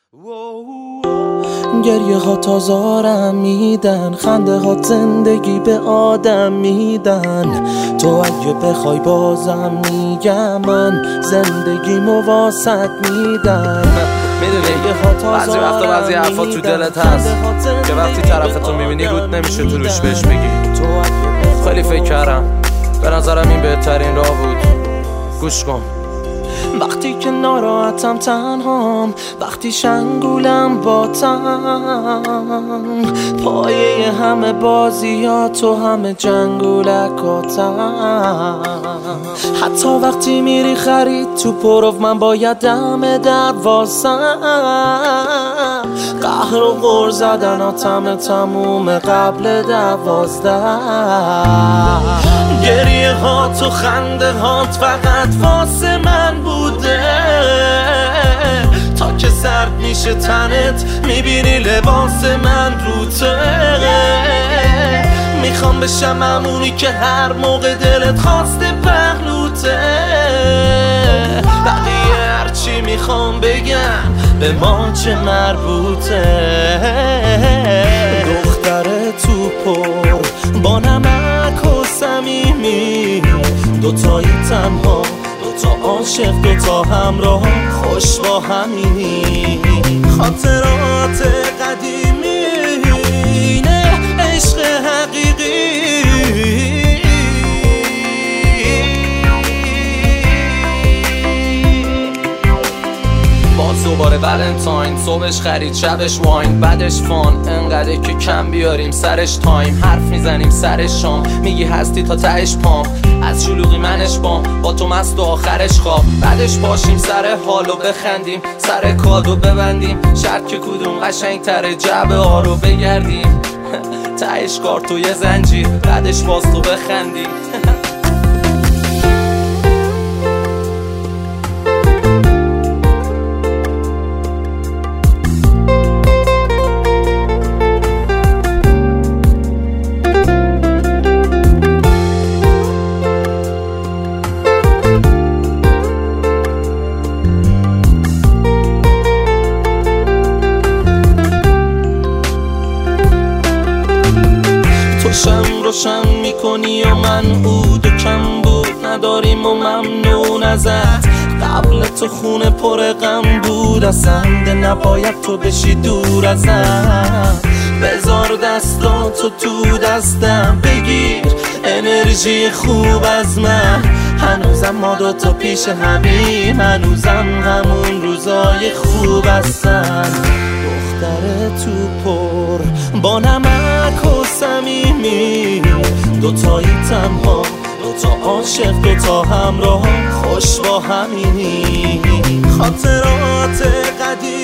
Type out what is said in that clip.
گریه ها تازارم میدن، خنده ها زندگی به آدم میدن. تو اگه بخوای بازم میگم من زندگیمو واسط میدم. میدونی بعضی وقتا بعضی حرفا تو دلت هست که وقتی طرفتو میبینی رود نمیشه تو روش بهش بگی. خیلی فکر کردم، به نظرم این بهترین راه بود. گوش کن. وقتی که ناراحتم تنهام، وقتی شنگولم باتم، پایه همه بازیات و همه جنگولکاتم. حتی وقتی میری خرید تو پروف، من باید دم در واسم. قهر و غر زدناتم تموم قبل 12. گریه هات و خنده هات فقط واسه من بوده، تا که سرد میشه تنت میبینی لباس من روته. میخوام بشم همونی که هر موقع دلت خواسته پهلوته. بقیه هرچی میخوام بگم به ما چه مربوطه. دختر تو پر با نمک و صمیمی، دوتایی تنها، دوتا عاشق، دوتا همراه، خوش با همینی. خاطرات قدیمی نه عشق حقیقی. باز دوباره ولنتاین، صبحش خرید شبش واین، بعدش فان، انقدر که کم بیاریم سرش تایم. حرف میزنیم سرش شام، میگی هستی تا تهش پام، از شلوغی منش بام، با تو مست و آخرش خواب. بعدش باشیم سر حالو بخندیم، سر کادو ببندیم، شرط که کدوم قشنگ تره جعبه ها رو بگردیم. تهش کارتو یه زنجیر، بعدش باز تو بخندیم. روشن میکنی و من عود و کم بود نداریم و ممنون ازت. قبل تو خونه پر غم بود، اصلا نباید تو بشی دور ازم. بذار دستاتو تو دستم، بگیر انرژی خوب از من. هنوزم ما دوتا پیش همیم، هنوزم همون روزای خوب هستن. دختر تو پر با نمک و صمیمی، دوتایی تنها، دوتا عاشق، دوتا همراه، خوش با همینی. خاطرات قدیم